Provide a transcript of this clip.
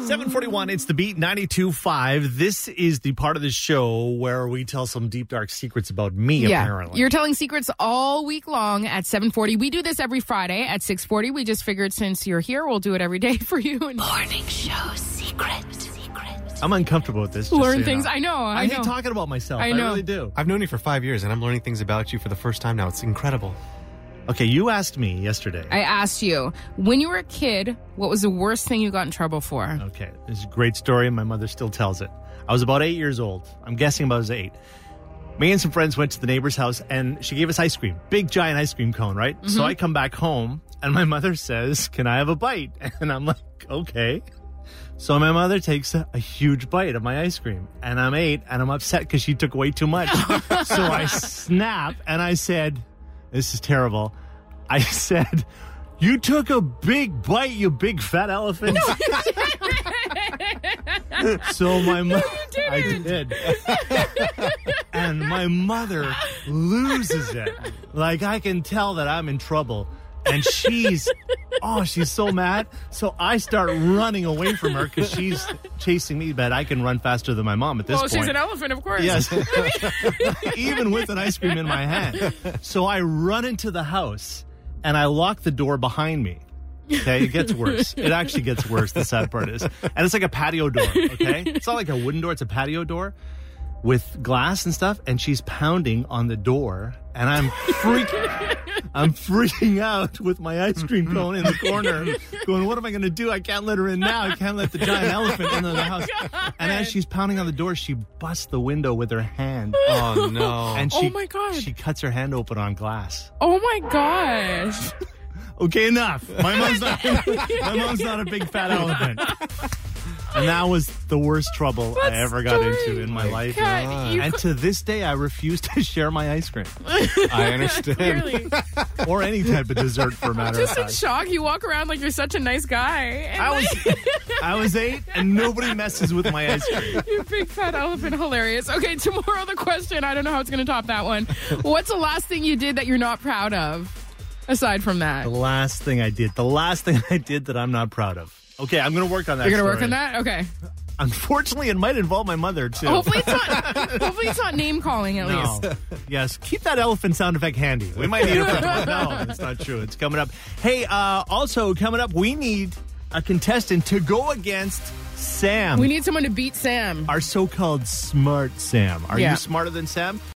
7:41, it's The Beat 92.5. This is the part of the show where we tell some deep, dark secrets about me, apparently. You're telling secrets all week long at 7:40. We do this every Friday at 6:40. We just figured since you're here, we'll do it every day for you. Morning show secret. I'm uncomfortable with this. Learn things. I know. I hate talking about myself. I know. really do. I've known you for 5 years, and I'm learning things about you for the first time now. It's incredible. Okay, you asked me yesterday. I asked you, when you were a kid, what was the worst thing you got in trouble for? Okay, this is a great story, and my mother still tells it. I was about 8 years old. I'm guessing about 8. Me and some friends went to the neighbor's house, and she gave us ice cream. Big, giant ice cream cone, right? Mm-hmm. So I come back home, and my mother says, "Can I have a bite?" And I'm like, okay. So my mother takes a huge bite of my ice cream, and I'm 8, and I'm upset because she took way too much. So I snap, and I said, this is terrible. I said, "You took a big bite, you big fat elephant." So my mother, I did. And my mother loses it. Like, I can tell that I'm in trouble. And she's so mad. So I start running away from her because she's chasing me, but I can run faster than my mom at this point. Well, she's an elephant, of course. Yes. Even with an ice cream in my hand. So I run into the house and I lock the door behind me. Okay, it gets worse. It actually gets worse, the sad part is. And it's like a patio door, okay? It's not like a wooden door, it's a patio door with glass and stuff, and she's pounding on the door, and I'm freaking out with my ice cream cone in the corner, going, what am I going to do? I can't let her in now. I can't let the giant elephant into the house. And as she's pounding on the door, she busts the window with her hand. Oh, no. And oh, my God. She cuts her hand open on glass. Oh, my gosh. Okay, enough. My mom's not a big fat elephant. And that was the worst trouble I ever got into in my life. God, and to this day, I refuse to share my ice cream. I understand. Really? Or any type of dessert, for a matter of Just in fact. shock. You walk around like you're such a nice guy. And I was 8, and nobody messes with my ice cream. You big fat elephant. Hilarious. Okay, tomorrow the question. I don't know how it's going to top that one. What's the last thing you did that you're not proud of? Aside from that. The last thing I did that I'm not proud of. Okay, I'm going to work on that. You're going to work on that? Okay. Unfortunately, it might involve my mother, too. Hopefully it's not name calling, at least. Yes, keep that elephant sound effect handy. We might need it for No, it's not true. It's coming up. Hey, also coming up, we need a contestant to go against Sam. We need someone to beat Sam. Our so-called smart Sam. Are Yeah. you smarter than Sam?